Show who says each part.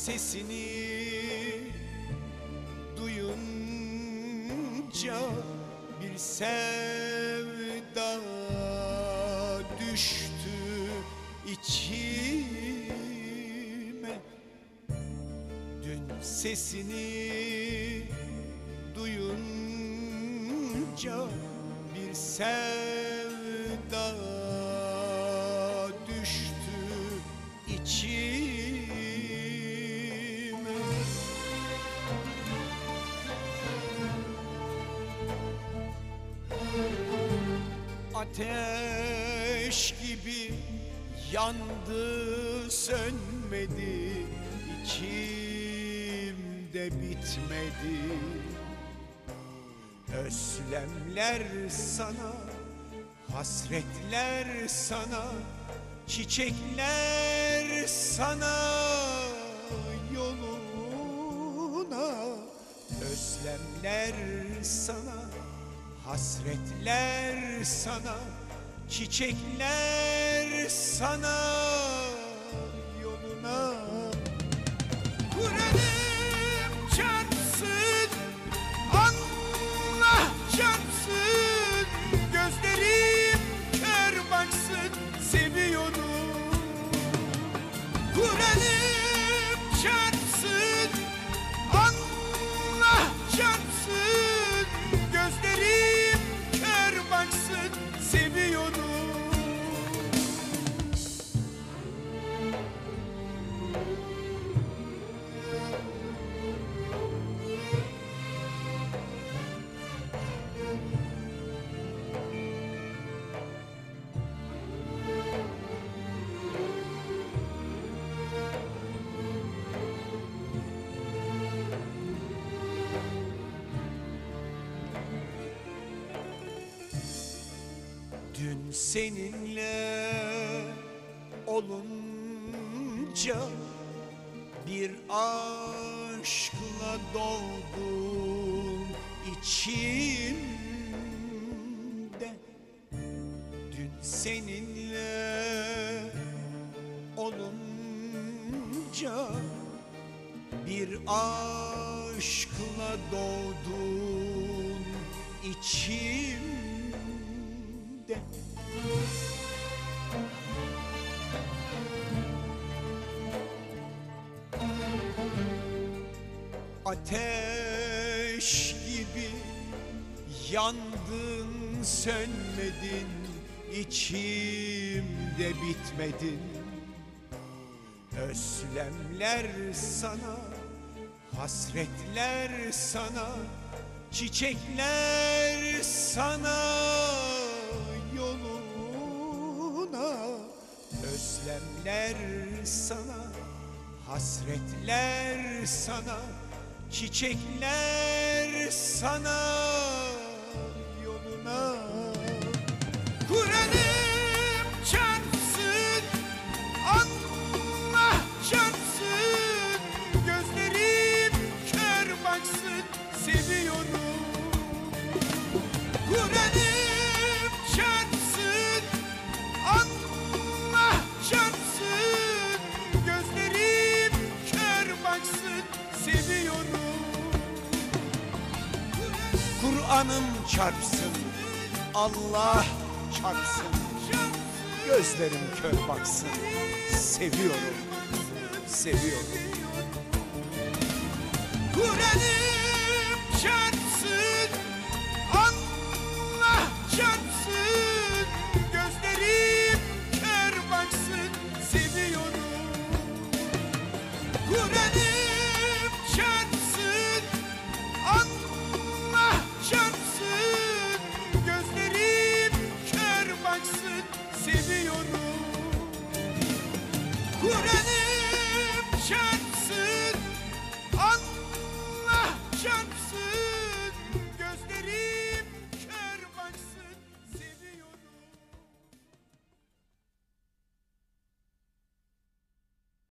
Speaker 1: sesini duyunca bir sevda düştü içime. Dün sesini duyunca bir sevda düştü içime. Ateş gibi yandı, sönmedi, içimde bitmedi. Özlemler sana, hasretler sana, çiçekler sana yoluna. Özlemler sana, hasretler sana, çiçekler sana yoluna. Kur'an'ım çarpsın, Allah çarpsın, gözlerim kör baksın, seviyorum. Kur'an'ım çarpsın, Allah çarpsın, gözlerim kör baksın, seviyorum. Dün seninle olunca bir aşkla doldum içimde. Dün seninle olunca bir aşkla doldum içimde. Ateş gibi yandın, sönmedin, içimde bitmedin. Özlemler sana, hasretler sana, çiçekler sana yoluna. Özlemler sana, hasretler sana, çiçekler sana yoluna. Kur'an'ım çarpsın, Allah çarpsın, gözlerim kör baksın, seviyorum. Kur'an'ım çarpsın, Allah çarpsın, gözlerim kör baksın, seviyorum. Kur'an'ım çarpsın, Allah çarpsın, gözlerim kör baksın, seviyorum, seviyorum. Kur'an'ım